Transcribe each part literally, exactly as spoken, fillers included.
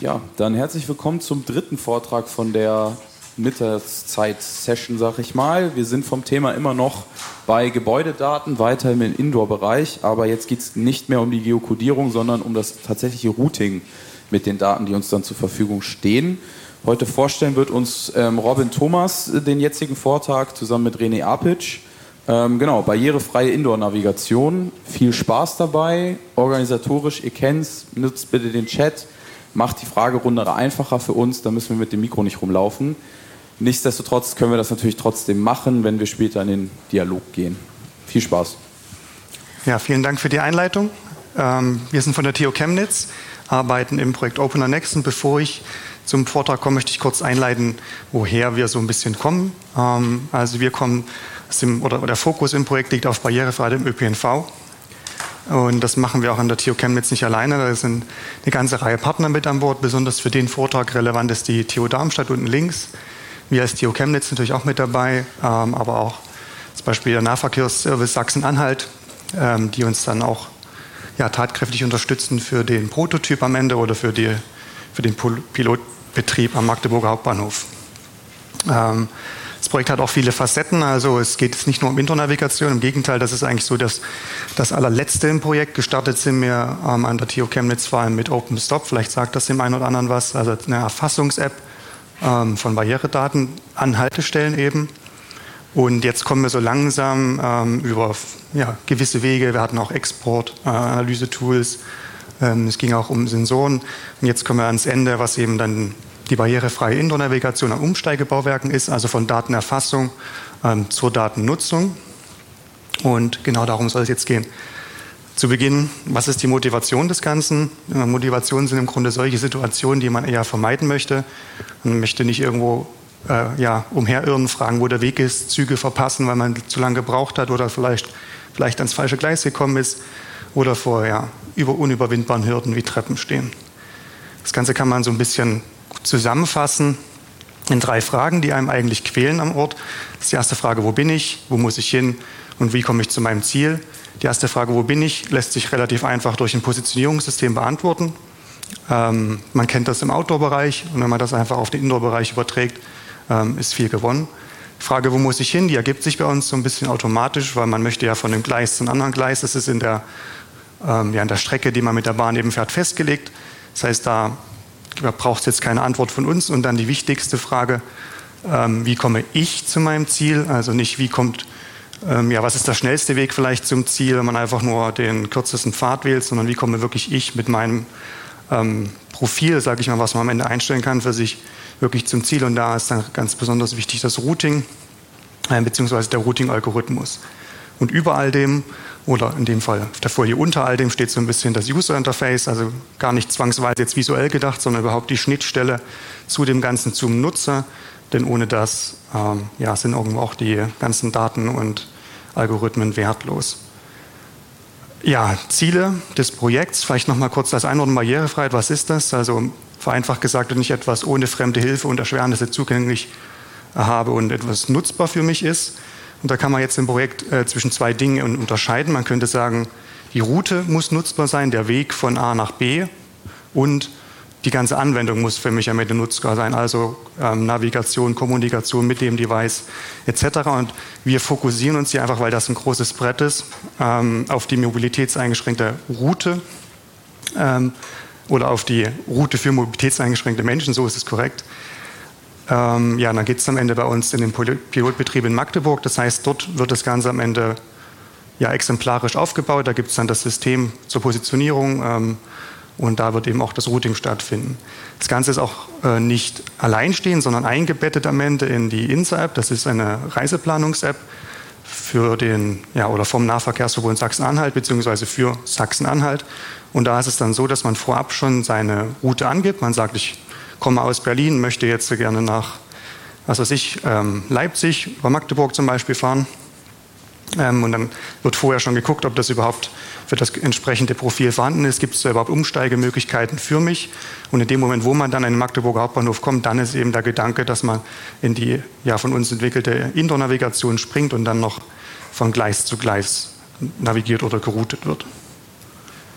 Ja, dann herzlich willkommen zum dritten Vortrag von der Mittagszeit-Session, sag ich mal. Wir sind vom Thema immer noch bei Gebäudedaten, weiter im Indoor-Bereich, aber jetzt geht es nicht mehr um die Geokodierung, sondern um das tatsächliche Routing mit den Daten, die uns dann zur Verfügung stehen. Heute vorstellen wird uns ähm, Robin Thomas den jetzigen Vortrag zusammen mit René Apic. Ähm, genau, barrierefreie Indoor-Navigation. Viel Spaß dabei, organisatorisch, ihr kennt's, nutzt bitte den Chat. Macht die Fragerunde einfacher für uns, da müssen wir mit dem Mikro nicht rumlaufen. Nichtsdestotrotz können wir das natürlich trotzdem machen, wenn wir später in den Dialog gehen. Viel Spaß. Ja, vielen Dank für die Einleitung. Ähm, wir sind von der T U Chemnitz, arbeiten im Projekt Opener Next. Und bevor ich zum Vortrag komme, möchte ich kurz einleiten, woher wir so ein bisschen kommen. Ähm, also wir kommen, aus dem, oder der Fokus im Projekt liegt auf Barrierefreiheit im Ö P N V. Und das machen wir auch an der T U Chemnitz nicht alleine. Da sind eine ganze Reihe Partner mit an Bord. Besonders für den Vortrag relevant ist die T U Darmstadt unten links. Wir als T U Chemnitz natürlich auch mit dabei, ähm, aber auch zum Beispiel der Nahverkehrsservice Sachsen-Anhalt, ähm, die uns dann auch ja, tatkräftig unterstützen für den Prototyp am Ende oder für, die, für den Pilotbetrieb am Magdeburger Hauptbahnhof. Ähm, Das Projekt hat auch viele Facetten, also es geht jetzt nicht nur um Indoor-Navigation, im Gegenteil, das ist eigentlich so, dass das allerletzte im Projekt. Gestartet sind wir ähm, an der T U Chemnitz vor allem mit OpenStop, vielleicht sagt das dem einen oder anderen was, also eine Erfassungs-App ähm, von Barrieredaten an Haltestellen eben. Und jetzt kommen wir so langsam ähm, über ja, gewisse Wege, wir hatten auch Export-Analyse-Tools, äh, ähm, es ging auch um Sensoren und jetzt kommen wir ans Ende, was eben dann die barrierefreie Indoor-Navigation an Umsteigebauwerken ist, also von Datenerfassung ähm, zur Datennutzung. Und genau darum soll es jetzt gehen. Zu Beginn, was ist die Motivation des Ganzen? Äh, Motivationen sind im Grunde solche Situationen, die man eher vermeiden möchte. Man möchte nicht irgendwo äh, ja, umherirren, fragen, wo der Weg ist, Züge verpassen, weil man zu lange gebraucht hat oder vielleicht, vielleicht ans falsche Gleis gekommen ist oder vor ja, über unüberwindbaren Hürden wie Treppen stehen. Das Ganze kann man so ein bisschen zusammenfassen in drei Fragen, die einem eigentlich quälen am Ort. Das ist die erste Frage, wo bin ich, wo muss ich hin und wie komme ich zu meinem Ziel? Die erste Frage, wo bin ich, lässt sich relativ einfach durch ein Positionierungssystem beantworten. Ähm, man kennt das im Outdoor-Bereich und wenn man das einfach auf den Indoor-Bereich überträgt, ähm, ist viel gewonnen. Die Frage, wo muss ich hin, die ergibt sich bei uns so ein bisschen automatisch, weil man möchte ja von einem Gleis zum anderen Gleis, das ist in der, ähm, ja, in der Strecke, die man mit der Bahn eben fährt, festgelegt. Das heißt, da braucht es jetzt keine Antwort von uns. Und dann die wichtigste Frage, ähm, wie komme ich zu meinem Ziel? Also nicht, wie kommt, ähm, ja, was ist der schnellste Weg vielleicht zum Ziel, wenn man einfach nur den kürzesten Pfad wählt, sondern wie komme wirklich ich mit meinem ähm, Profil, sage ich mal, was man am Ende einstellen kann für sich, wirklich zum Ziel. Und da ist dann ganz besonders wichtig das Routing, äh, beziehungsweise der Routing-Algorithmus. Und über all dem, oder in dem Fall auf der Folie unter all dem, steht so ein bisschen das User Interface, also gar nicht zwangsweise jetzt visuell gedacht, sondern überhaupt die Schnittstelle zu dem Ganzen zum Nutzer. Denn ohne das ähm, ja, sind irgendwo auch die ganzen Daten und Algorithmen wertlos. Ja, Ziele des Projekts, vielleicht nochmal kurz das Einordnen Barrierefreiheit, was ist das? Also vereinfacht gesagt, wenn ich etwas ohne fremde Hilfe und Erschwernisse zugänglich habe und etwas nutzbar für mich ist. Und da kann man jetzt im Projekt äh, zwischen zwei Dingen unterscheiden. Man könnte sagen, die Route muss nutzbar sein, der Weg von A nach B und die ganze Anwendung muss für mich am Ende nutzbar sein, also ähm, Navigation, Kommunikation mit dem Device et cetera. Und wir fokussieren uns hier einfach, weil das ein großes Brett ist, ähm, auf die mobilitätseingeschränkte Route ähm, oder auf die Route für mobilitätseingeschränkte Menschen, so ist es korrekt. Ähm, ja, dann geht es am Ende bei uns in den Pilotbetrieb in Magdeburg. Das heißt, dort wird das Ganze am Ende ja, exemplarisch aufgebaut. Da gibt es dann das System zur Positionierung ähm, und da wird eben auch das Routing stattfinden. Das Ganze ist auch äh, nicht alleinstehend, sondern eingebettet am Ende in die I N S A-App. Das ist eine Reiseplanungs-App für den, ja, oder vom Nahverkehrsverbund Sachsen-Anhalt bzw. für Sachsen-Anhalt. Und da ist es dann so, dass man vorab schon seine Route angibt. Man sagt, ich komme aus Berlin, möchte jetzt gerne nach, was weiß ich, ähm, Leipzig, über Magdeburg zum Beispiel fahren. Ähm, und dann wird vorher schon geguckt, ob das überhaupt für das entsprechende Profil vorhanden ist. Gibt es da überhaupt Umsteigemöglichkeiten für mich? Und in dem Moment, wo man dann in den Magdeburger Hauptbahnhof kommt, dann ist eben der Gedanke, dass man in die ja, von uns entwickelte Indoor-Navigation springt und dann noch von Gleis zu Gleis navigiert oder geroutet wird.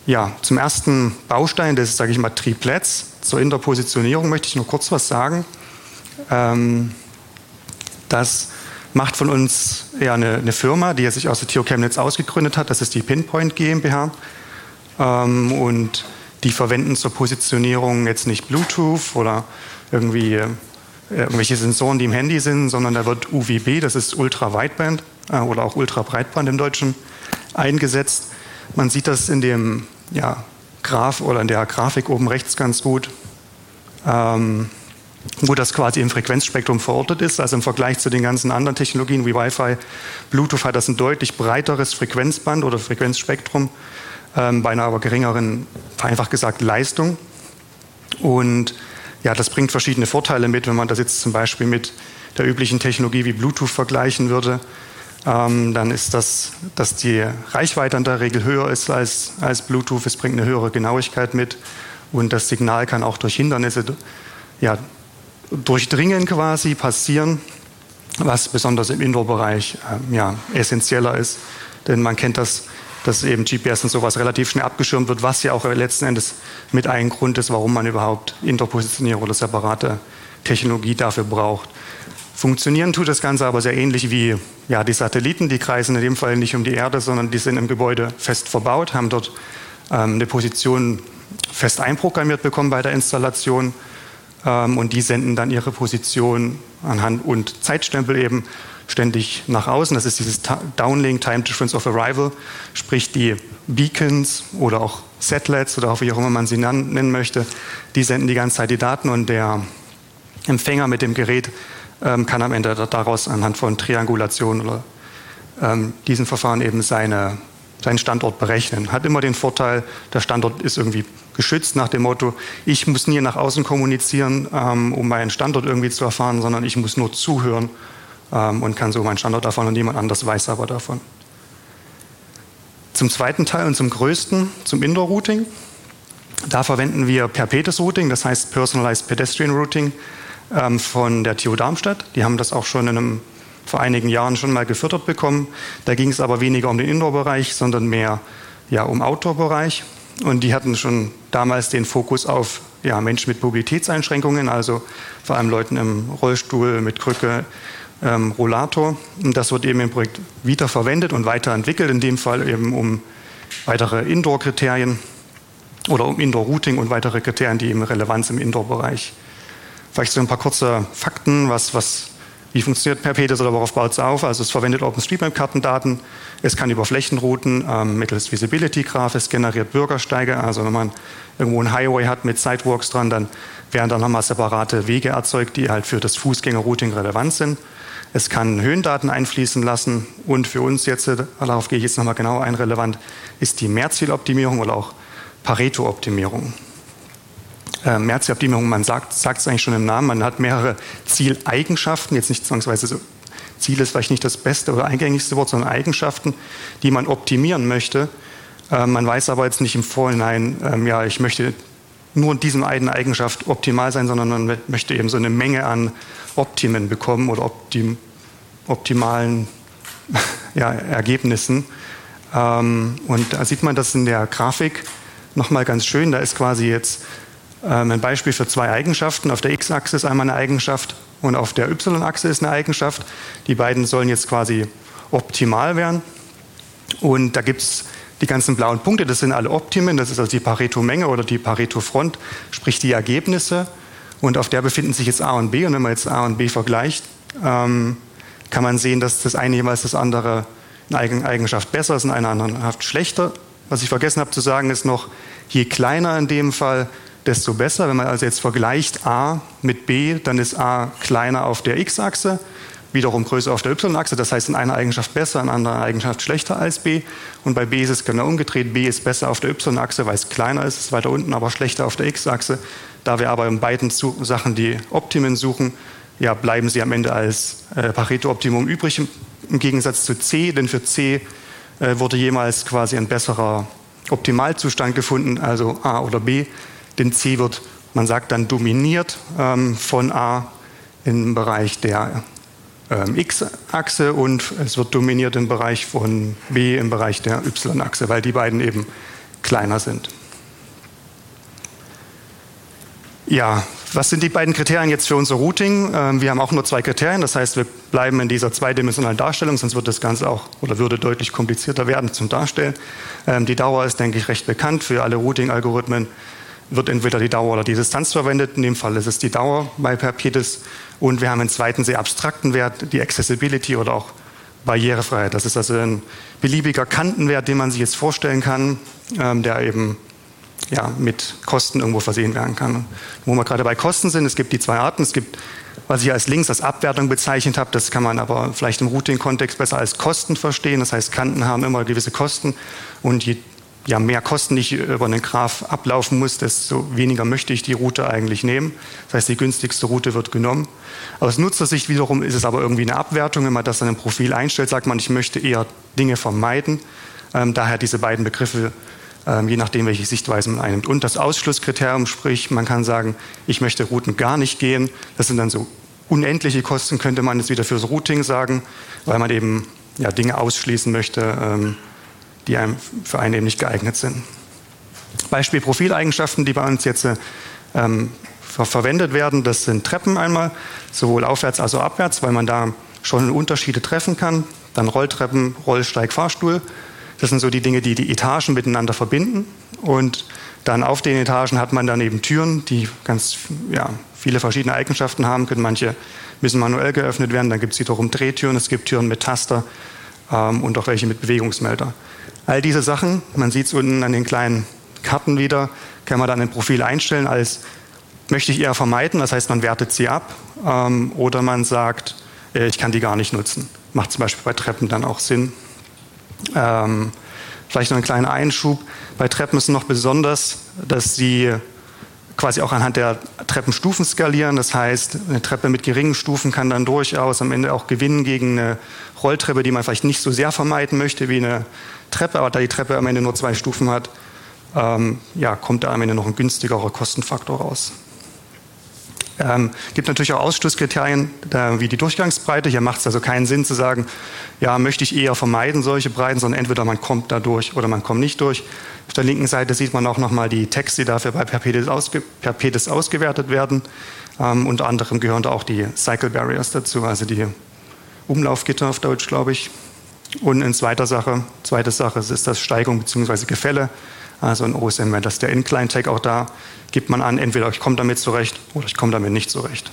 Ja, zum ersten Baustein des, sage ich mal, Triplets zur Interpositionierung möchte ich nur kurz was sagen. Ähm, das macht von uns ja eine, eine Firma, die sich aus der T U Chemnitz ausgegründet hat. Das ist die Pinpoint GmbH. Ähm, und die verwenden zur Positionierung jetzt nicht Bluetooth oder irgendwie äh, irgendwelche Sensoren, die im Handy sind, sondern da wird U W B, das ist Ultra-Wideband äh, oder auch Ultra-Breitband im Deutschen, eingesetzt. Man sieht das in dem ja, Graph oder in der Grafik oben rechts ganz gut, ähm, wo das quasi im Frequenzspektrum verortet ist. Also im Vergleich zu den ganzen anderen Technologien wie Wi-Fi, Bluetooth hat das ein deutlich breiteres Frequenzband oder Frequenzspektrum, ähm, bei einer aber geringeren, vereinfacht gesagt, Leistung. Und ja, das bringt verschiedene Vorteile mit, wenn man das jetzt zum Beispiel mit der üblichen Technologie wie Bluetooth vergleichen würde. Ähm, dann ist das, dass die Reichweite in der Regel höher ist als, als Bluetooth. Es bringt eine höhere Genauigkeit mit und das Signal kann auch durch Hindernisse ja, durchdringen quasi, passieren, was besonders im Indoor-Bereich äh, ja, essentieller ist. Denn man kennt das, dass eben G P S und sowas relativ schnell abgeschirmt wird, was ja auch letzten Endes mit ein Grund ist, warum man überhaupt Interpositionierung oder separate Technologie dafür braucht. Funktionieren tut das Ganze aber sehr ähnlich wie ja, die Satelliten. Die kreisen in dem Fall nicht um die Erde, sondern die sind im Gebäude fest verbaut, haben dort ähm, eine Position fest einprogrammiert bekommen bei der Installation. Ähm, und die senden dann ihre Position anhand und Zeitstempel eben ständig nach außen. Das ist dieses Downlink, Time Difference of Arrival, sprich die Beacons oder auch Satellites oder auch wie auch immer man sie nennen möchte, die senden die ganze Zeit die Daten und der Empfänger mit dem Gerät ähm, kann am Ende daraus anhand von Triangulation oder ähm, diesen Verfahren eben seine, seinen Standort berechnen. Hat immer den Vorteil, der Standort ist irgendwie geschützt nach dem Motto, ich muss nie nach außen kommunizieren, ähm, um meinen Standort irgendwie zu erfahren, sondern ich muss nur zuhören ähm, und kann so meinen Standort erfahren und niemand anders weiß aber davon. Zum zweiten Teil und zum größten, zum Indoor-Routing. Da verwenden wir Perpetuous Routing, das heißt Personalized Pedestrian Routing ähm, von der T U Darmstadt. Die haben das auch schon in einem, vor einigen Jahren schon mal gefördert bekommen. Da ging es aber weniger um den Indoor-Bereich, sondern mehr ja, um Outdoor-Bereich. Und die hatten schon damals den Fokus auf ja, Menschen mit Mobilitätseinschränkungen, also vor allem Leuten im Rollstuhl, mit Krücke, ähm, Rollator. Und das wird eben im Projekt wieder verwendet und weiterentwickelt, in dem Fall eben um weitere Indoor-Kriterien oder um Indoor-Routing und weitere Kriterien, die eben Relevanz im Indoor-Bereich. Vielleicht so ein paar kurze Fakten, was, was, wie funktioniert Perpetuous oder worauf baut es auf? Also es verwendet OpenStreetMap-Kartendaten, es kann über Flächen routen ähm, mittels Visibility-Graph, es generiert Bürgersteige, also wenn man irgendwo einen Highway hat mit Sidewalks dran, dann werden dann nochmal separate Wege erzeugt, die halt für das Fußgänger-Routing relevant sind. Es kann Höhendaten einfließen lassen und für uns jetzt, darauf gehe ich jetzt nochmal genau ein, relevant ist die Mehrzieloptimierung oder auch Pareto-Optimierung. Äh, Mehrzieloptimierung, man sagt es eigentlich schon im Namen, man hat mehrere Zieleigenschaften, jetzt nicht zwangsweise so, Ziel ist vielleicht nicht das beste oder eingängigste Wort, sondern Eigenschaften, die man optimieren möchte. Äh, man weiß aber jetzt nicht im Vorhinein, ähm, ja, ich möchte nur in diesem einen Eigenschaft optimal sein, sondern man möchte eben so eine Menge an Optimen bekommen oder optim, optimalen ja, Ergebnissen. Ähm, und da sieht man das in der Grafik nochmal ganz schön. Da ist quasi jetzt ähm, ein Beispiel für zwei Eigenschaften. Auf der X-Achse ist einmal eine Eigenschaft und auf der Y-Achse ist eine Eigenschaft. Die beiden sollen jetzt quasi optimal werden. Und da gibt es die ganzen blauen Punkte, das sind alle Optimen, das ist also die Pareto-Menge oder die Pareto-Front, sprich die Ergebnisse. Und auf der befinden sich jetzt A und B. Und wenn man jetzt A und B vergleicht, ähm, kann man sehen, dass das eine jeweils das andere eine Eigenschaft besser ist und eine andere Eigenschaft schlechter. Was ich vergessen habe zu sagen, ist noch, je kleiner in dem Fall, desto besser. Wenn man also jetzt vergleicht A mit B, dann ist A kleiner auf der X-Achse, wiederum größer auf der Y-Achse. Das heißt, in einer Eigenschaft besser, in einer anderen Eigenschaft schlechter als B. Und bei B ist es genau umgedreht. B ist besser auf der Y-Achse, weil es kleiner ist, ist weiter unten, aber schlechter auf der X-Achse. Da wir aber in beiden Sachen die Optimen suchen, ja, bleiben sie am Ende als äh, Pareto-Optimum übrig, im Gegensatz zu C. Denn für C äh, wurde jemals quasi ein besserer Optimalzustand gefunden, also A oder B. Denn C wird, man sagt dann, dominiert ähm, von A im Bereich der X-Achse und es wird dominiert im Bereich von B im Bereich der Y-Achse, weil die beiden eben kleiner sind. Ja, was sind die beiden Kriterien jetzt für unser Routing? Wir haben auch nur zwei Kriterien, das heißt, wir bleiben in dieser zweidimensionalen Darstellung, sonst wird das Ganze auch oder würde deutlich komplizierter werden zum Darstellen. Die Dauer ist, denke ich, recht bekannt. Für alle Routing-Algorithmen wird entweder die Dauer oder die Distanz verwendet. In dem Fall ist es die Dauer bei Perpedes. Und wir haben einen zweiten sehr abstrakten Wert, die Accessibility oder auch Barrierefreiheit. Das ist also ein beliebiger Kantenwert, den man sich jetzt vorstellen kann, der eben ja, mit Kosten irgendwo versehen werden kann. Wo wir gerade bei Kosten sind, es gibt die zwei Arten. Es gibt, was ich als links als Abwertung bezeichnet habe, das kann man aber vielleicht im Routing-Kontext besser als Kosten verstehen. Das heißt, Kanten haben immer gewisse Kosten und je ja, mehr Kosten ich über einen Graph ablaufen muss, desto weniger möchte ich die Route eigentlich nehmen. Das heißt, die günstigste Route wird genommen. Aus Nutzersicht wiederum ist es aber irgendwie eine Abwertung. Wenn man das in einem Profil einstellt, sagt man, ich möchte eher Dinge vermeiden. Ähm, daher diese beiden Begriffe, ähm, je nachdem, welche Sichtweise man einnimmt. Und das Ausschlusskriterium, sprich, man kann sagen, ich möchte Routen gar nicht gehen. Das sind dann so unendliche Kosten, könnte man jetzt wieder fürs Routing sagen, weil man eben ja, Dinge ausschließen möchte, ähm, die einem für einen eben nicht geeignet sind. Beispiel Profileigenschaften, die bei uns jetzt ähm, ver verwendet werden, das sind Treppen einmal, sowohl aufwärts als auch abwärts, weil man da schon Unterschiede treffen kann. Dann Rolltreppen, Rollsteig, Fahrstuhl. Das sind so die Dinge, die die Etagen miteinander verbinden. Und dann auf den Etagen hat man dann eben Türen, die ganz ja, viele verschiedene Eigenschaften haben können. Manche müssen manuell geöffnet werden, dann gibt es wiederum Drehtüren, es gibt Türen mit Taster ähm, und auch welche mit Bewegungsmelder. All diese Sachen, man sieht es unten an den kleinen Karten wieder, kann man dann ein Profil einstellen als möchte ich eher vermeiden, das heißt man wertet sie ab ähm, oder man sagt, äh, ich kann die gar nicht nutzen. Macht zum Beispiel bei Treppen dann auch Sinn. Ähm, vielleicht noch ein kleiner Einschub, bei Treppen ist noch besonders, dass sie quasi auch anhand der Treppenstufen skalieren. Das heißt, eine Treppe mit geringen Stufen kann dann durchaus am Ende auch gewinnen gegen eine Rolltreppe, die man vielleicht nicht so sehr vermeiden möchte wie eine Treppe, aber da die Treppe am Ende nur zwei Stufen hat, ähm, ja, kommt da am Ende noch ein günstigerer Kostenfaktor raus. Ähm, gibt natürlich auch Ausschlusskriterien, da, wie die Durchgangsbreite. Hier macht es also keinen Sinn zu sagen, ja, möchte ich eher vermeiden solche Breiten, sondern entweder man kommt da durch oder man kommt nicht durch. Auf der linken Seite sieht man auch nochmal die Texte, die dafür bei Perpedes, ausge Perpedes ausgewertet werden. Ähm, unter anderem gehören da auch die Cycle Barriers dazu, also die Umlaufgitter auf Deutsch, glaube ich. Und in zweiter Sache, zweite Sache ist das Steigung bzw. Gefälle. Also in O S M, das ist der Incline-Tag auch da, gibt man an, entweder ich komme damit zurecht oder ich komme damit nicht zurecht.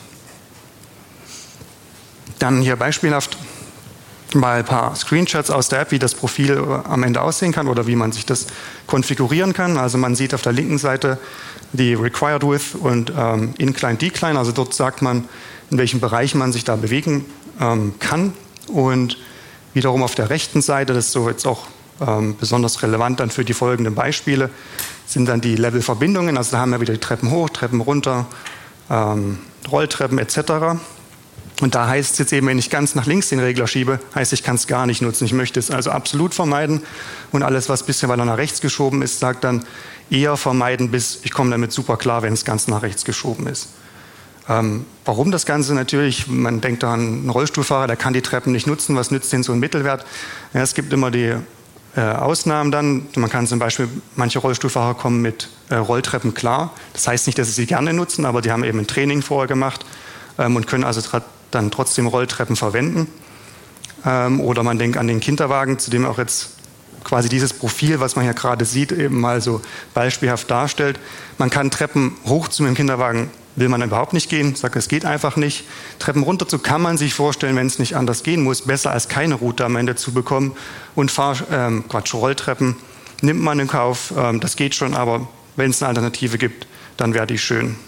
Dann hier beispielhaft mal ein paar Screenshots aus der App, wie das Profil am Ende aussehen kann oder wie man sich das konfigurieren kann. Also man sieht auf der linken Seite die Required Width und ähm, Incline, Decline. Also dort sagt man, in welchem Bereich man sich da bewegen ähm, kann. Und wiederum auf der rechten Seite, das ist so jetzt auch ähm, besonders relevant dann für die folgenden Beispiele, sind dann die Levelverbindungen. Also da haben wir wieder die Treppen hoch, Treppen runter, ähm, Rolltreppen et cetera. Und da heißt es jetzt eben, wenn ich ganz nach links den Regler schiebe, heißt, ich kann es gar nicht nutzen. Ich möchte es also absolut vermeiden. Und alles, was bisher weiter nach rechts geschoben ist, sagt dann eher vermeiden, bis ich komme damit super klar, wenn es ganz nach rechts geschoben ist. Ähm, warum das Ganze? Natürlich, man denkt an einen Rollstuhlfahrer, der kann die Treppen nicht nutzen. Was nützt denn so ein Mittelwert? Ja, es gibt immer die äh, Ausnahmen dann. Man kann zum Beispiel, manche Rollstuhlfahrer kommen mit äh, Rolltreppen klar. Das heißt nicht, dass sie sie gerne nutzen, aber die haben eben ein Training vorher gemacht ähm, und können also dann trotzdem Rolltreppen verwenden. Ähm, oder man denkt an den Kinderwagen, zu dem auch jetzt quasi dieses Profil, was man hier gerade sieht, eben mal so beispielhaft darstellt. Man kann Treppen hoch zu einem Kinderwagen, will man überhaupt nicht gehen, sagt, es geht einfach nicht. Treppen runter zu kann man sich vorstellen, wenn es nicht anders gehen muss, besser als keine Route am Ende zu bekommen. Und Fahr ähm, Quatsch, Rolltreppen nimmt man in Kauf, ähm, das geht schon, aber wenn es eine Alternative gibt, dann wäre die schön.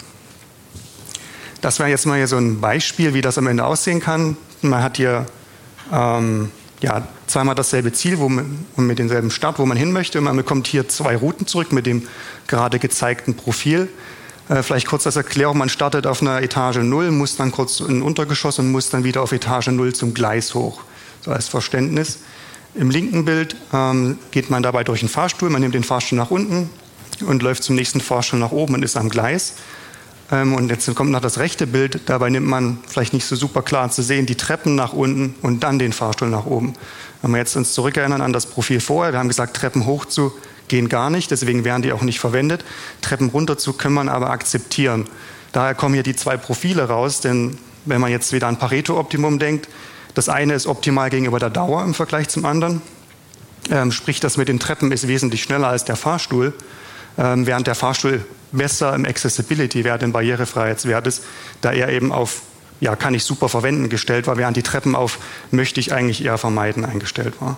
Das wäre jetzt mal hier so ein Beispiel, wie das am Ende aussehen kann. Man hat hier ähm, ja, zweimal dasselbe Ziel wo man, und mit demselben Start, wo man hin möchte. Und man bekommt hier zwei Routen zurück mit dem gerade gezeigten Profil. Äh, vielleicht kurz als Erklärung, man startet auf einer Etage null, muss dann kurz in ein Untergeschoss und muss dann wieder auf Etage null zum Gleis hoch. So als Verständnis. Im linken Bild ähm, geht man dabei durch den Fahrstuhl, man nimmt den Fahrstuhl nach unten und läuft zum nächsten Fahrstuhl nach oben und ist am Gleis. Und jetzt kommt noch das rechte Bild, dabei nimmt man, vielleicht nicht so super klar zu sehen, die Treppen nach unten und dann den Fahrstuhl nach oben. Wenn wir jetzt uns zurückerinnern an das Profil vorher, wir haben gesagt, Treppen hoch zu gehen gar nicht, deswegen werden die auch nicht verwendet. Treppen runter zu können man aber akzeptieren. Daher kommen hier die zwei Profile raus, denn wenn man jetzt wieder an Pareto-Optimum denkt, das eine ist optimal gegenüber der Dauer im Vergleich zum anderen. Ähm, sprich, das mit den Treppen ist wesentlich schneller als der Fahrstuhl, ähm, während der Fahrstuhl besser im Accessibility-Wert, im Barrierefreiheitswert ist, da er eben auf, ja, kann ich super verwenden gestellt war, während die Treppen auf möchte ich eigentlich eher vermeiden eingestellt war.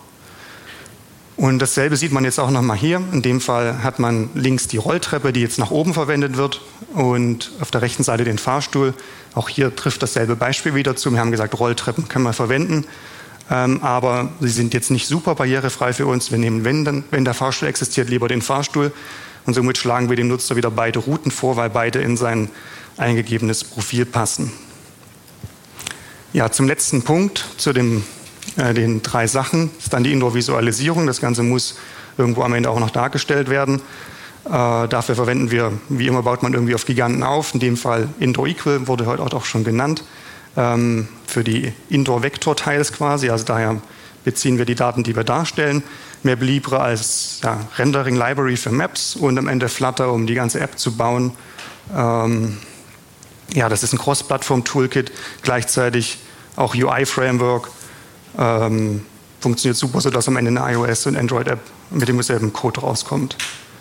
Und dasselbe sieht man jetzt auch nochmal hier. In dem Fall hat man links die Rolltreppe, die jetzt nach oben verwendet wird, und auf der rechten Seite den Fahrstuhl. Auch hier trifft dasselbe Beispiel wieder zu. Wir haben gesagt, Rolltreppen können wir verwenden, ähm, aber sie sind jetzt nicht super barrierefrei für uns. Wir nehmen, wenn, dann, wenn der Fahrstuhl existiert, lieber den Fahrstuhl. Und somit schlagen wir dem Nutzer wieder beide Routen vor, weil beide in sein eingegebenes Profil passen. Ja, zum letzten Punkt, zu dem äh, den drei Sachen, ist dann die Indoor-Visualisierung. Das Ganze muss irgendwo am Ende auch noch dargestellt werden. Äh, dafür verwenden wir, wie immer baut man irgendwie auf Giganten auf. In dem Fall Indoor-Equal wurde heute auch schon genannt. Ähm, für die Indoor-Vektor-Tiles quasi, also daher beziehen wir die Daten, die wir darstellen. MapLibre als ja, Rendering-Library für Maps und am Ende Flutter, um die ganze App zu bauen. Ähm, ja, das ist ein Cross-Plattform-Toolkit, gleichzeitig auch U I-Framework. Ähm, funktioniert super, sodass am Ende eine iOS- und Android-App mit demselben Code rauskommt.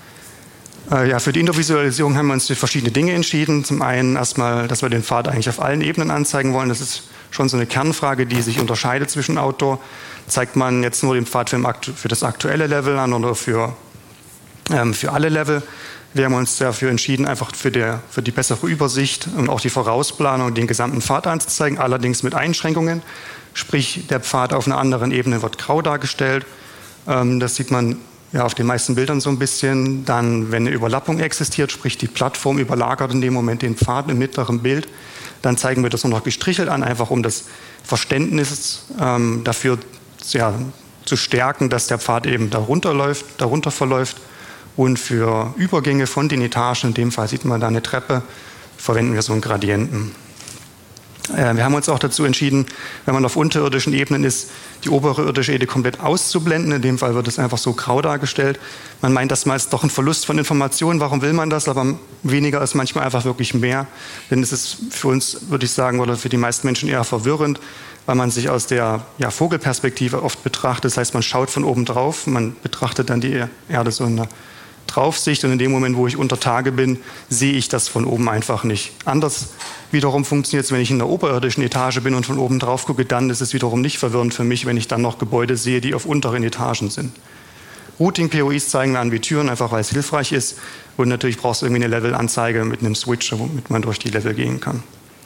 Äh, ja, für die Indoor-Visualisierung haben wir uns für verschiedene Dinge entschieden. Zum einen erstmal, dass wir den Pfad eigentlich auf allen Ebenen anzeigen wollen. Das ist schon so eine Kernfrage, die sich unterscheidet zwischen Outdoor. Zeigt man jetzt nur den Pfad für, für das aktuelle Level an oder für, ähm, für alle Level? Wir haben uns dafür entschieden, einfach für, der, für die bessere Übersicht und auch die Vorausplanung den gesamten Pfad anzuzeigen, allerdings mit Einschränkungen. Sprich, der Pfad auf einer anderen Ebene wird grau dargestellt. Ähm, das sieht man ja auf den meisten Bildern so ein bisschen. Dann, wenn eine Überlappung existiert, sprich die Plattform überlagert in dem Moment den Pfad im mittleren Bild, dann zeigen wir das nur noch gestrichelt an, einfach um das Verständnis ähm, dafür ja, zu stärken, dass der Pfad eben darunter läuft, darunter verläuft. Und für Übergänge von den Etagen, in dem Fall sieht man da eine Treppe, verwenden wir so einen Gradienten. Äh, wir haben uns auch dazu entschieden, wenn man auf unterirdischen Ebenen ist, die obere irdische Ebene komplett auszublenden. In dem Fall wird es einfach so grau dargestellt. Man meint, das ist doch ein Verlust von Informationen. Warum will man das? Aber weniger ist manchmal einfach wirklich mehr. Denn es ist für uns, würde ich sagen, oder für die meisten Menschen eher verwirrend, weil man sich aus der ja, Vogelperspektive oft betrachtet. Das heißt, man schaut von oben drauf, man betrachtet dann die Erde so in der Draufsicht, und in dem Moment, wo ich unter Tage bin, sehe ich das von oben einfach nicht. Anders wiederum funktioniert es, wenn ich in der oberirdischen Etage bin und von oben drauf gucke, dann ist es wiederum nicht verwirrend für mich, wenn ich dann noch Gebäude sehe, die auf unteren Etagen sind. Routing-P O Is zeigen wir an wie Türen, einfach weil es hilfreich ist, und natürlich brauchst du irgendwie eine Level-Anzeige mit einem Switch, womit man durch die Level gehen kann.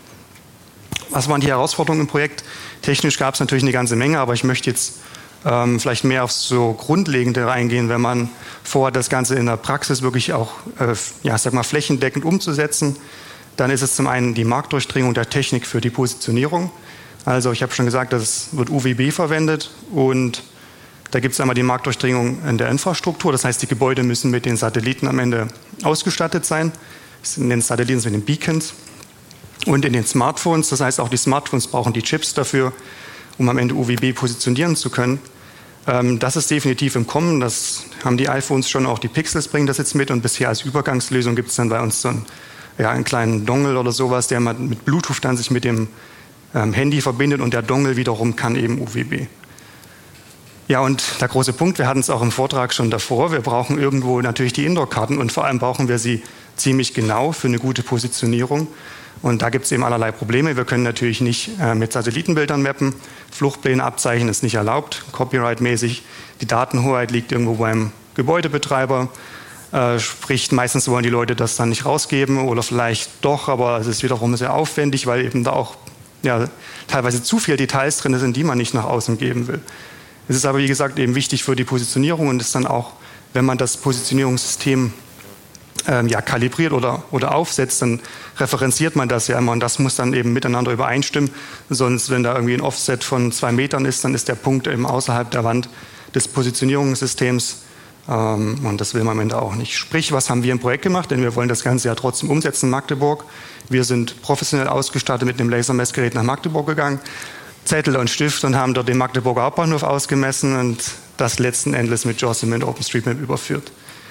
Was waren die Herausforderungen im Projekt? Technisch gab es natürlich eine ganze Menge, aber ich möchte jetzt Ähm, vielleicht mehr auf so Grundlegende reingehen, wenn man vorhat, das Ganze in der Praxis wirklich auch äh, ja, sag mal, flächendeckend umzusetzen. Dann ist es zum einen die Marktdurchdringung der Technik für die Positionierung. Also ich habe schon gesagt, das wird U V B verwendet, und da gibt es einmal die Marktdurchdringung in der Infrastruktur. Das heißt, die Gebäude müssen mit den Satelliten am Ende ausgestattet sein. In den Satelliten sind den Beacons. Und in den Smartphones, das heißt auch die Smartphones brauchen die Chips dafür, um am Ende U V B positionieren zu können. Das ist definitiv im Kommen, das haben die iPhones schon, auch die Pixels bringen das jetzt mit, und bisher als Übergangslösung gibt es dann bei uns so einen, ja, einen kleinen Dongle oder sowas, der mit Bluetooth dann sich mit dem ähm, Handy verbindet, und der Dongle wiederum kann eben U V B. Ja, und der große Punkt, wir hatten es auch im Vortrag schon davor, wir brauchen irgendwo natürlich die Indoor-Karten, und vor allem brauchen wir sie ziemlich genau für eine gute Positionierung. Und da gibt es eben allerlei Probleme. Wir können natürlich nicht äh, mit Satellitenbildern mappen. Fluchtpläne abzeichnen ist nicht erlaubt, copyright-mäßig. Die Datenhoheit liegt irgendwo beim Gebäudebetreiber. Äh, sprich, meistens wollen die Leute das dann nicht rausgeben, oder vielleicht doch, aber es ist wiederum sehr aufwendig, weil eben da auch ja, teilweise zu viele Details drin sind, die man nicht nach außen geben will. Es ist aber, wie gesagt, eben wichtig für die Positionierung, und ist dann auch, wenn man das Positionierungssystem Ähm, ja, kalibriert oder, oder aufsetzt, dann referenziert man das ja immer, und das muss dann eben miteinander übereinstimmen. Sonst, wenn da irgendwie ein Offset von zwei Metern ist, dann ist der Punkt eben außerhalb der Wand des Positionierungssystems, ähm, und das will man am Ende auch nicht. Sprich, was haben wir im Projekt gemacht? Denn wir wollen das Ganze ja trotzdem umsetzen in Magdeburg. Wir sind professionell ausgestattet mit einem Lasermessgerät nach Magdeburg gegangen, Zettel und Stift, und haben dort den Magdeburger Hauptbahnhof ausgemessen und das letzten Endes mit JAWS und OpenStreetMap überführt.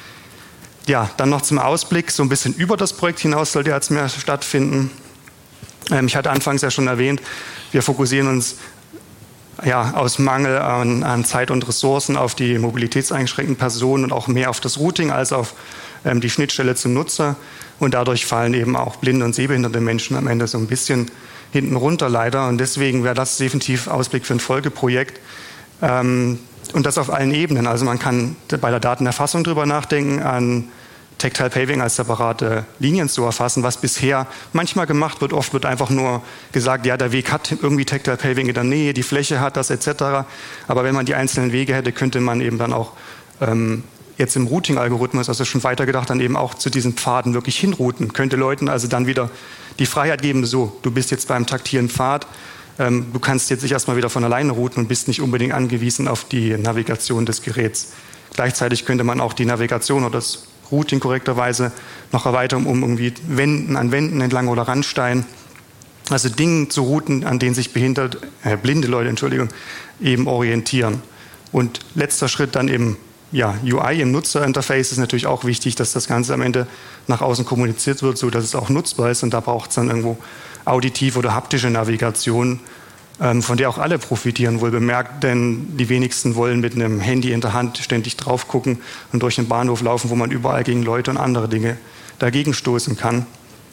ja, dann noch zum Ausblick, so ein bisschen über das Projekt hinaus sollte jetzt mehr stattfinden. Ähm, ich hatte anfangs ja schon erwähnt, wir fokussieren uns ja, aus Mangel an, an Zeit und Ressourcen auf die mobilitätseingeschränkten Personen und auch mehr auf das Routing als auf ähm, die Schnittstelle zum Nutzer. Und dadurch fallen eben auch blinde und sehbehinderte Menschen am Ende so ein bisschen hinten runter leider. Und deswegen wäre das definitiv Ausblick für ein Folgeprojekt. Ähm, und das auf allen Ebenen. Also man kann bei der Datenerfassung drüber nachdenken, an Tactile Paving als separate Linien zu erfassen, was bisher manchmal gemacht wird. Oft wird einfach nur gesagt, ja, der Weg hat irgendwie Tactile Paving in der Nähe, die Fläche hat das et cetera. Aber wenn man die einzelnen Wege hätte, könnte man eben dann auch ähm, jetzt im Routing-Algorithmus, also schon weitergedacht, dann eben auch zu diesen Pfaden wirklich hinrouten. Könnte Leuten also dann wieder die Freiheit geben, so, du bist jetzt beim taktilen Pfad, ähm, du kannst jetzt nicht erstmal wieder von alleine routen und bist nicht unbedingt angewiesen auf die Navigation des Geräts. Gleichzeitig könnte man auch die Navigation oder das Routing korrekterweise noch erweitern, um irgendwie Wänden, an Wänden entlang oder Randsteinen, also Dinge zu routen, an denen sich behindert, äh, blinde Leute, Entschuldigung, eben orientieren. Und letzter Schritt dann eben, ja, U I im Nutzerinterface ist natürlich auch wichtig, dass das Ganze am Ende nach außen kommuniziert wird, so dass es auch nutzbar ist. Und da braucht es dann irgendwo auditive oder haptische Navigation, von der auch alle profitieren, wohl bemerkt, denn die wenigsten wollen mit einem Handy in der Hand ständig drauf gucken und durch den Bahnhof laufen, wo man überall gegen Leute und andere Dinge dagegen stoßen kann.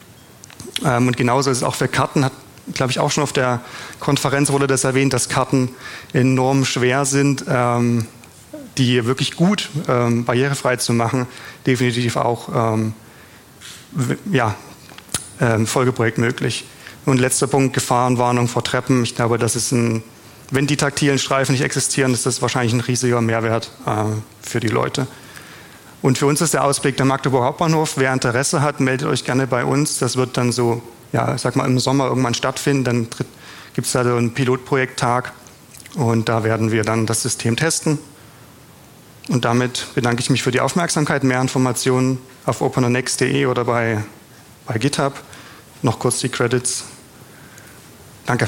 Und genauso ist es auch für Karten, hat, glaube ich, auch schon auf der Konferenz wurde das erwähnt, dass Karten enorm schwer sind, die wirklich gut barrierefrei zu machen, definitiv auch ja, Folgeprojekt möglich. Und letzter Punkt, Gefahrenwarnung vor Treppen. Ich glaube, das ist ein, wenn die taktilen Streifen nicht existieren, ist das wahrscheinlich ein riesiger Mehrwert äh, für die Leute. Und für uns ist der Ausblick der Magdeburger Hauptbahnhof. Wer Interesse hat, meldet euch gerne bei uns. Das wird dann so, ja, ich sag mal, im Sommer irgendwann stattfinden. Dann gibt es da so einen Pilotprojekttag und da werden wir dann das System testen. Und damit bedanke ich mich für die Aufmerksamkeit. Mehr Informationen auf openernext punkt de oder bei, bei GitHub. Noch kurz die Credits. Danke.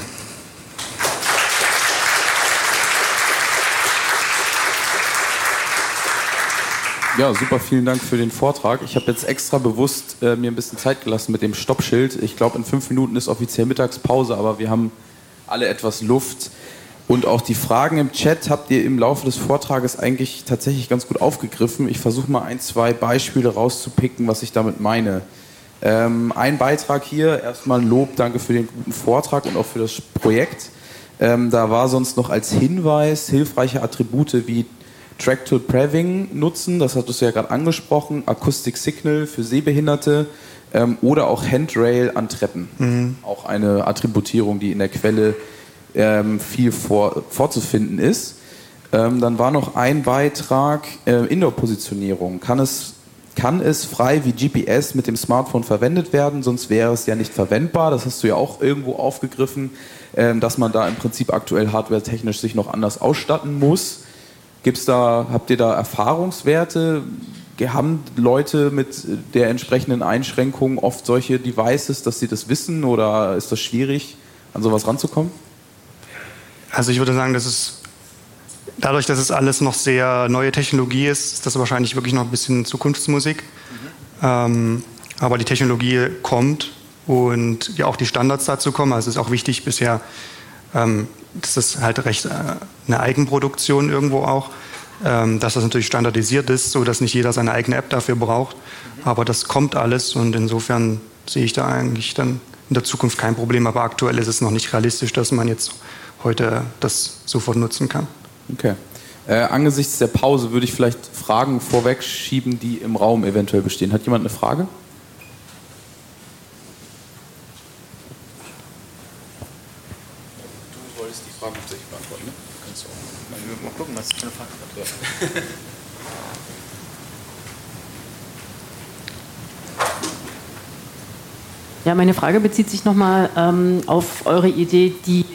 Ja, super, vielen Dank für den Vortrag. Ich habe jetzt extra bewusst äh, mir ein bisschen Zeit gelassen mit dem Stoppschild. Ich glaube, in fünf Minuten ist offiziell Mittagspause, aber wir haben alle etwas Luft. Und auch die Fragen im Chat habt ihr im Laufe des Vortrages eigentlich tatsächlich ganz gut aufgegriffen. Ich versuche mal ein, zwei Beispiele rauszupicken, was ich damit meine. Ähm, ein Beitrag hier, erstmal ein Lob, danke für den guten Vortrag und auch für das Projekt. Ähm, da war sonst noch als Hinweis hilfreiche Attribute wie Tactile Paving nutzen, das hattest du ja gerade angesprochen, Acoustic Signal für Sehbehinderte ähm, oder auch Handrail an Treppen. Mhm. Auch eine Attributierung, die in der Quelle ähm, viel vor, vorzufinden ist. Ähm, dann war noch ein Beitrag, äh, Indoor-Positionierung. Kann es Kann es frei wie G P S mit dem Smartphone verwendet werden, sonst wäre es ja nicht verwendbar. Das hast du ja auch irgendwo aufgegriffen, dass man da im Prinzip aktuell hardwaretechnisch sich noch anders ausstatten muss. Gibt's da, habt ihr da Erfahrungswerte? Haben Leute mit der entsprechenden Einschränkung oft solche Devices, dass sie das wissen, oder ist das schwierig, an sowas ranzukommen? Also ich würde sagen, das ist dadurch, dass es alles noch sehr neue Technologie ist, ist das wahrscheinlich wirklich noch ein bisschen Zukunftsmusik. Mhm. Ähm, aber die Technologie kommt und ja auch die Standards dazu kommen. Also es ist auch wichtig bisher, ähm, das ist halt recht äh, eine Eigenproduktion irgendwo auch, ähm, dass das natürlich standardisiert ist, so dass nicht jeder seine eigene App dafür braucht. Mhm. Aber das kommt alles und insofern sehe ich da eigentlich dann in der Zukunft kein Problem. Aber aktuell ist es noch nicht realistisch, dass man jetzt heute das sofort nutzen kann. Okay. Äh, angesichts der Pause würde ich vielleicht Fragen vorwegschieben, die im Raum eventuell bestehen. Hat jemand eine Frage? Du wolltest die Frage tatsächlich beantworten, ne? Kannst du auch. Mal gucken, was für eine Frage hat. Ja, meine Frage bezieht sich nochmal ähm, auf eure Idee, die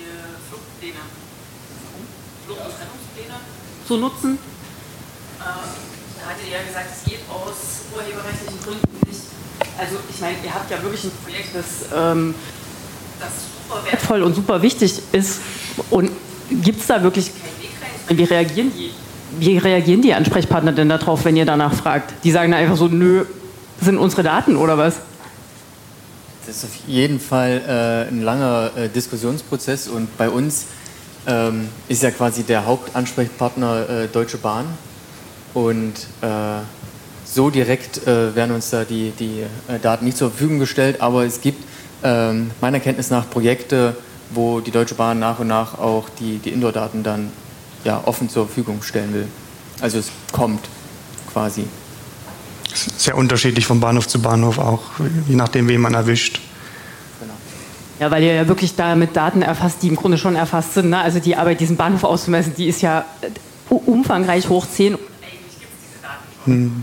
zu nutzen. Äh, da hattet ihr ja gesagt, es geht aus urheberrechtlichen Gründen nicht. Also ich meine, ihr habt ja wirklich ein Projekt, das, ähm, das super wertvoll und super wichtig ist. Und gibt es da wirklich keinen Weg rein? Wie reagieren die Wie reagieren die Ansprechpartner denn darauf, wenn ihr danach fragt? Die sagen dann einfach so, nö, das sind unsere Daten oder was? Das ist auf jeden Fall äh, ein langer äh, Diskussionsprozess und bei uns ähm, ist ja quasi der Hauptansprechpartner äh, Deutsche Bahn und äh, so direkt äh, werden uns da die, die äh, Daten nicht zur Verfügung gestellt, aber es gibt äh, meiner Kenntnis nach Projekte, wo die Deutsche Bahn nach und nach auch die, die Indoor-Daten dann ja, offen zur Verfügung stellen will. Also es kommt quasi. Sehr unterschiedlich von Bahnhof zu Bahnhof auch, je nachdem, wen man erwischt. Genau. Ja, weil ihr ja wirklich da mit Daten erfasst, die im Grunde schon erfasst sind. Ne? Also die Arbeit, diesen Bahnhof auszumessen, die ist ja umfangreich hoch zehn. Eigentlich gibt es diese Daten schon. Hm.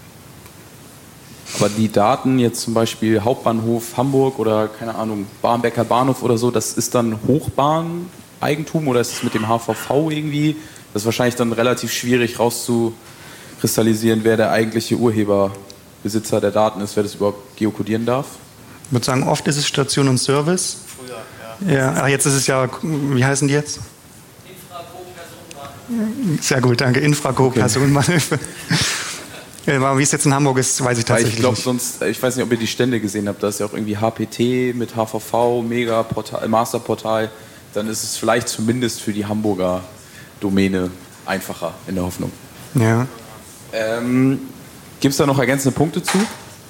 Aber die Daten jetzt zum Beispiel Hauptbahnhof Hamburg oder keine Ahnung, Barmbecker Bahnhof oder so, das ist dann Hochbahneigentum oder ist es mit dem H V V irgendwie? Das ist wahrscheinlich dann relativ schwierig rauszukristallisieren, wer der eigentliche Urheberbesitzer der Daten ist, wer das überhaupt geokodieren darf. Ich würde sagen, oft ist es Station und Service. Früher, ja. ja. Ach, jetzt ist es ja, wie heißen die jetzt? Infraco-Personenbahnhöfe. Sehr gut, danke. Infraco-Personenbahnhöfe. Ja, wie es jetzt in Hamburg ist, weiß ich tatsächlich ich glaub, nicht. Sonst, ich weiß nicht, ob ihr die Stände gesehen habt. Da ist ja auch irgendwie H P T mit H V V, Mega Portal, Masterportal. Dann ist es vielleicht zumindest für die Hamburger Domäne einfacher, in der Hoffnung. Ja. Ähm, gibt es da noch ergänzende Punkte zu?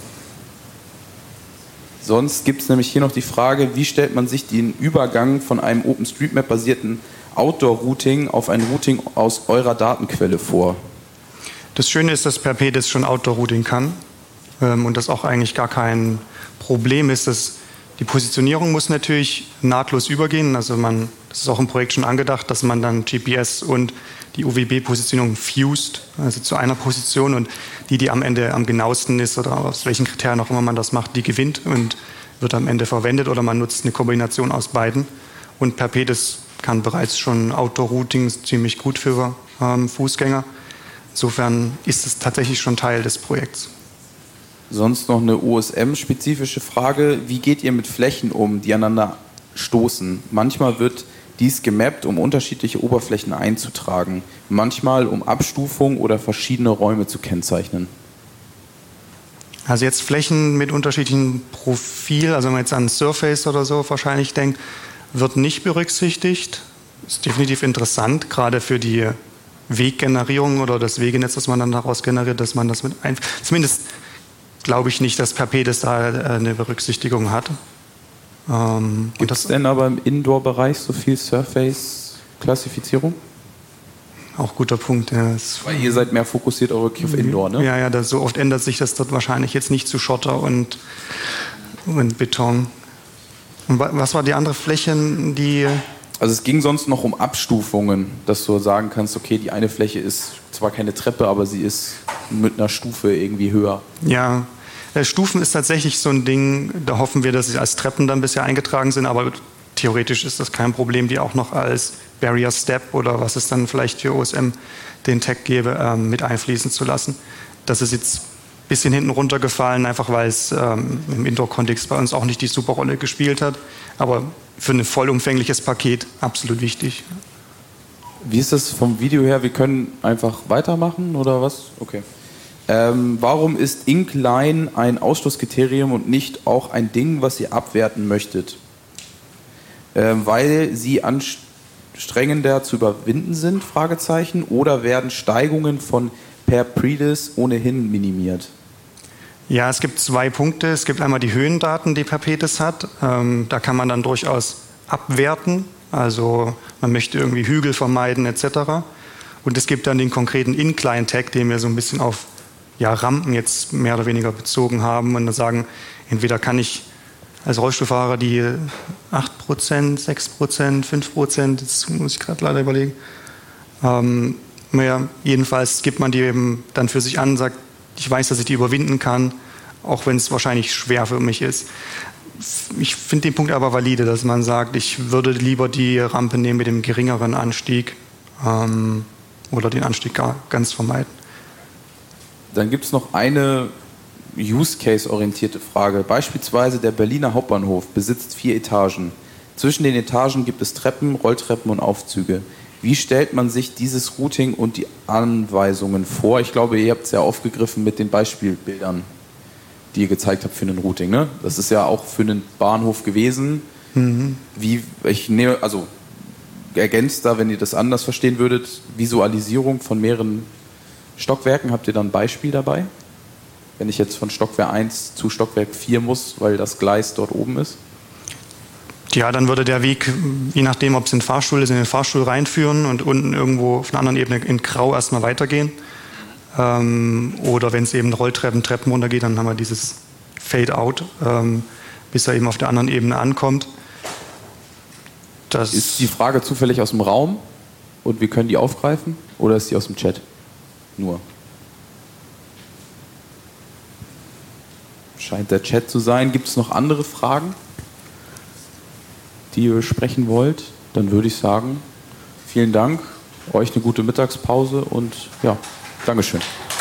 Sonst gibt es nämlich hier noch die Frage, wie stellt man sich den Übergang von einem OpenStreetMap-basierten Outdoor-Routing auf ein Routing aus eurer Datenquelle vor? Das Schöne ist, dass P H P das schon Outdoor-Routing kann ähm, und das auch eigentlich gar kein Problem ist. Dass die Positionierung muss natürlich nahtlos übergehen. Also man, das ist auch im Projekt schon angedacht, dass man dann G P S und die U W B-Positionierung fused, also zu einer Position, und die, die am Ende am genauesten ist oder aus welchen Kriterien auch immer man das macht, die gewinnt und wird am Ende verwendet, oder man nutzt eine Kombination aus beiden. Und P H P, das kann bereits schon Outdoor-Routing ziemlich gut für ähm, Fußgänger. Insofern ist es tatsächlich schon Teil des Projekts. Sonst noch eine O S M-spezifische Frage. Wie geht ihr mit Flächen um, die aneinander stoßen? Manchmal wird dies gemappt, um unterschiedliche Oberflächen einzutragen. Manchmal, um Abstufung oder verschiedene Räume zu kennzeichnen. Also jetzt Flächen mit unterschiedlichem Profil, also wenn man jetzt an Surface oder so wahrscheinlich denkt, wird nicht berücksichtigt. Ist definitiv interessant, gerade für die Weggenerierung oder das Wegenetz, das man dann daraus generiert, dass man das mit ein... Zumindest glaube ich nicht, dass P H P das da eine Berücksichtigung hat. Ähm, Gibt es denn aber im Indoor-Bereich so viel Surface-Klassifizierung? Auch guter Punkt. Ja. Weil ihr seid mehr fokussiert auch wirklich auf Indoor, ne? Ja, ja, das, so oft ändert sich das dort wahrscheinlich jetzt nicht zu Schotter und, und Beton. Und was war die andere Fläche, die... Also es ging sonst noch um Abstufungen, dass du sagen kannst, okay, die eine Fläche ist zwar keine Treppe, aber sie ist mit einer Stufe irgendwie höher. Ja, Stufen ist tatsächlich so ein Ding, da hoffen wir, dass sie als Treppen dann bisher eingetragen sind, aber theoretisch ist das kein Problem, die auch noch als Barrier Step oder was es dann vielleicht für O S M den Tag gäbe, ähm, mit einfließen zu lassen. Das ist jetzt ein bisschen hinten runtergefallen, einfach weil es ähm, im Indoor-Kontext bei uns auch nicht die super Rolle gespielt hat, aber für ein vollumfängliches Paket absolut wichtig. Wie ist das vom Video her? Wir können einfach weitermachen oder was? Okay. Ähm, warum ist Inkline ein Ausschlusskriterium und nicht auch ein Ding, was ihr abwerten möchtet? Ähm, weil sie anstrengender zu überwinden sind? Fragezeichen. Oder werden Steigungen von per Predis ohnehin minimiert? Ja, es gibt zwei Punkte. Es gibt einmal die Höhendaten, die P H P das hat. Ähm, da kann man dann durchaus abwerten. Also man möchte irgendwie Hügel vermeiden et cetera. Und es gibt dann den konkreten Incline-Tag, den wir so ein bisschen auf ja, Rampen jetzt mehr oder weniger bezogen haben. Und dann sagen, entweder kann ich als Rollstuhlfahrer die acht Prozent, sechs Prozent, fünf Prozent, das muss ich gerade leider überlegen. Ähm, ja, jedenfalls gibt man die eben dann für sich an, sagt, ich weiß, dass ich die überwinden kann, auch wenn es wahrscheinlich schwer für mich ist. Ich finde den Punkt aber valide, dass man sagt, ich würde lieber die Rampe nehmen mit dem geringeren Anstieg ähm, oder den Anstieg gar, ganz vermeiden. Dann gibt es noch eine Use-Case-orientierte Frage. Beispielsweise der Berliner Hauptbahnhof besitzt vier Etagen. Zwischen den Etagen gibt es Treppen, Rolltreppen und Aufzüge. Wie stellt man sich dieses Routing und die Anweisungen vor? Ich glaube, ihr habt es ja aufgegriffen mit den Beispielbildern, die ihr gezeigt habt für ein Routing. Ne? Das ist ja auch für einen Bahnhof gewesen. Mhm. Wie, ich nehme, also ergänzt da, wenn ihr das anders verstehen würdet, Visualisierung von mehreren Stockwerken. Habt ihr da ein Beispiel dabei? Wenn ich jetzt von Stockwerk eins zu Stockwerk vier muss, weil das Gleis dort oben ist? Ja, dann würde der Weg, je nachdem, ob es ein Fahrstuhl ist, in den Fahrstuhl reinführen und unten irgendwo auf einer anderen Ebene in Grau erstmal weitergehen. Ähm, oder wenn es eben Rolltreppen, Treppen runtergeht, dann haben wir dieses Fade-out, ähm, bis er eben auf der anderen Ebene ankommt. Das ist die Frage zufällig aus dem Raum und wir können die aufgreifen? Oder ist die aus dem Chat? Nur. Scheint der Chat zu sein. Gibt es noch andere Fragen, die ihr besprechen wollt? Dann würde ich sagen, vielen Dank, euch eine gute Mittagspause und ja, Dankeschön.